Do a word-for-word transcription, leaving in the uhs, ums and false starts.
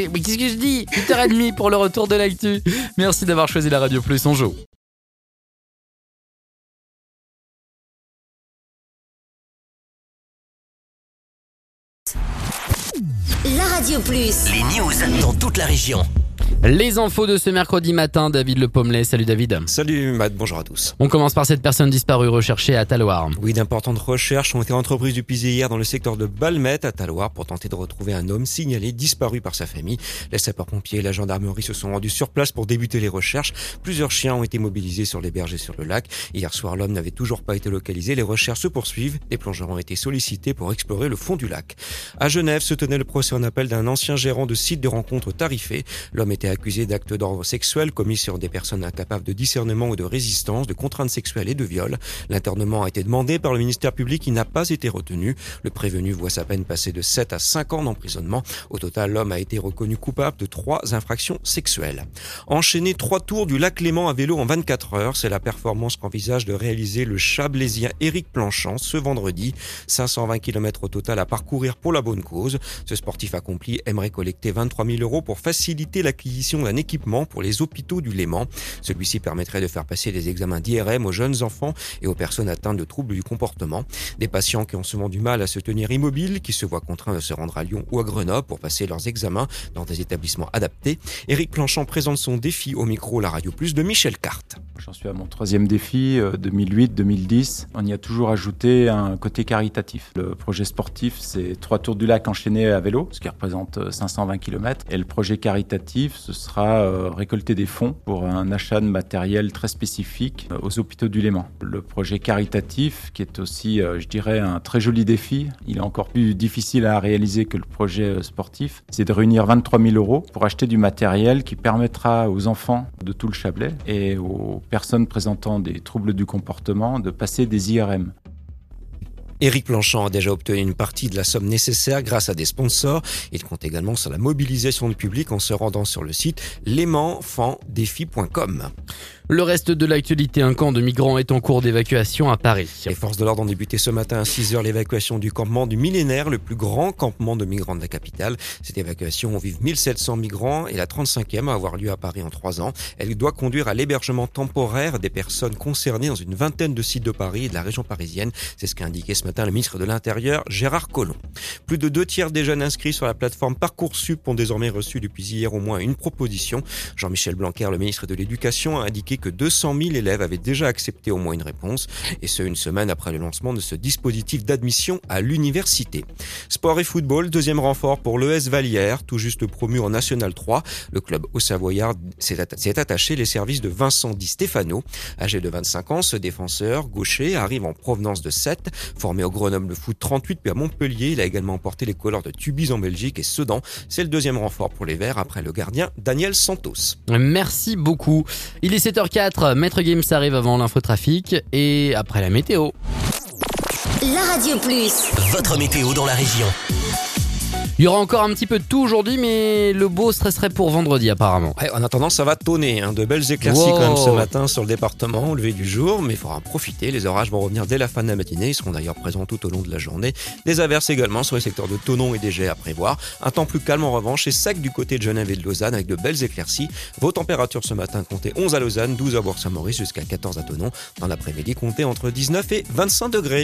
Mais, mais qu'est-ce que je dis ? huit heures trente pour le retour de l'actu. Merci d'avoir choisi la Radio Plus, on joue. La Radio Plus. Les news dans toute la région. Les infos de ce mercredi matin, David Le Pommelet. Salut David. Salut Matt, bonjour à tous. On commence par cette personne disparue recherchée à Talloires. Oui, d'importantes recherches ont été entreprises depuis hier dans le secteur de Balmette à Talloires pour tenter de retrouver un homme signalé disparu par sa famille. Les sapeurs-pompiers et la gendarmerie se sont rendus sur place pour débuter les recherches. Plusieurs chiens ont été mobilisés sur les berges et sur le lac. Hier soir, l'homme n'avait toujours pas été localisé. Les recherches se poursuivent. Les plongeurs ont été sollicités pour explorer le fond du lac. À Genève se tenait le procès en appel d'un ancien gérant de site de rencontres tarifé. L'homme était accusé d'actes d'ordre sexuel commis sur des personnes incapables de discernement ou de résistance, de contraintes sexuelles et de viol. L'internement a été demandé par le ministère public qui n'a pas été retenu. Le prévenu voit sa peine passer de sept à cinq ans d'emprisonnement. Au total, l'homme a été reconnu coupable de trois infractions sexuelles. Enchaîner trois tours du lac Léman à vélo en vingt-quatre heures, c'est la performance qu'envisage de réaliser le Chablaisien Éric Planchant ce vendredi. cinq cent vingt kilomètres au total à parcourir pour la bonne cause. Ce sportif accompli aimerait collecter vingt-trois mille euros pour faciliter l'acquisition d'un équipement pour les hôpitaux du Léman. Celui-ci permettrait de faire passer des examens d'I R M aux jeunes enfants et aux personnes atteintes de troubles du comportement. Des patients qui ont souvent du mal à se tenir immobiles, qui se voient contraints de se rendre à Lyon ou à Grenoble pour passer leurs examens dans des établissements adaptés. Éric Planchant présente son défi au micro La Radio Plus de Michel Carte. J'en suis à mon troisième défi, deux mille huit deux mille dix. On y a toujours ajouté un côté caritatif. Le projet sportif, c'est trois tours du lac enchaînés à vélo, ce qui représente cinq cent vingt kilomètres. Et le projet caritatif, ce sera euh, récolter des fonds pour un achat de matériel très spécifique euh, aux hôpitaux du Léman. Le projet caritatif, qui est aussi, euh, je dirais, un très joli défi, il est encore plus difficile à réaliser que le projet euh, sportif, c'est de réunir vingt-trois mille euros pour acheter du matériel qui permettra aux enfants de tout le Chablais et aux personnes présentant des troubles du comportement de passer des I R M. Éric Planchant a déjà obtenu une partie de la somme nécessaire grâce à des sponsors. Il compte également sur la mobilisation du public en se rendant sur le site léman fan défi point com. Le reste de l'actualité, un camp de migrants est en cours d'évacuation à Paris. Les forces de l'ordre ont débuté ce matin à six heures l'évacuation du campement du Millénaire, le plus grand campement de migrants de la capitale. Cette évacuation, on vive mille sept cents migrants et la trente-cinquième à avoir lieu à Paris en trois ans. Elle doit conduire à l'hébergement temporaire des personnes concernées dans une vingtaine de sites de Paris et de la région parisienne. C'est ce qu'a indiqué ce matin le ministre de l'Intérieur, Gérard Collomb. Plus de deux tiers des jeunes inscrits sur la plateforme Parcoursup ont désormais reçu depuis hier au moins une proposition. Jean-Michel Blanquer, le ministre de l'Éducation, a indiqué que deux cent mille élèves avaient déjà accepté au moins une réponse, et ce une semaine après le lancement de ce dispositif d'admission à l'université. Sport et football, deuxième renfort pour l'E S Vallière, tout juste promu en National trois. Le club haut-savoyard s'est attaché les services de Vincent Di Stefano. Âgé de vingt-cinq ans, ce défenseur gaucher arrive en provenance de Sète. Formé au Grenoble Foot trente-huit puis à Montpellier, il a également porté les couleurs de Tubize en Belgique et Sedan. C'est le deuxième renfort pour les Verts après le gardien Daniel Santos. Merci beaucoup. Il est sept heures quatre. Maître Games arrive avant l'infotrafic et après la météo. La Radio Plus. Votre météo dans la région. Il y aura encore un petit peu de tout aujourd'hui, mais le beau stresserait pour vendredi apparemment. Ouais, en attendant, ça va tonner. Hein. De belles éclaircies Wow. quand même ce matin sur le département au lever du jour, mais il faudra en profiter. Les orages vont revenir dès la fin de la matinée. Ils seront d'ailleurs présents tout au long de la journée. Des averses également sur les secteurs de Thonon et des Gets à prévoir. Un temps plus calme en revanche et sec du côté de Genève et de Lausanne avec de belles éclaircies. Vos températures ce matin comptaient onze à Lausanne, douze à Bourg-Saint-Maurice jusqu'à quatorze à Thonon. Dans l'après-midi, comptez entre dix-neuf et vingt-cinq degrés.